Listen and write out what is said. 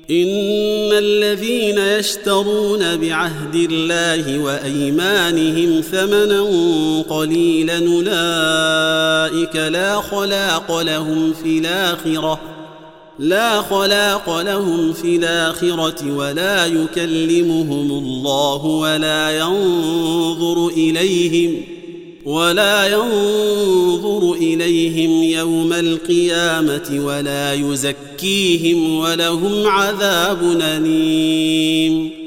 إن الذين يشترون بعهد الله وأيمانهم ثمنا قليلا أولئك لا خلاق لهم في الآخرة ولا يكلمهم الله ولا ينظر إليهم يوم القيامة ولا يزكيهم ولهم عذاب أليم.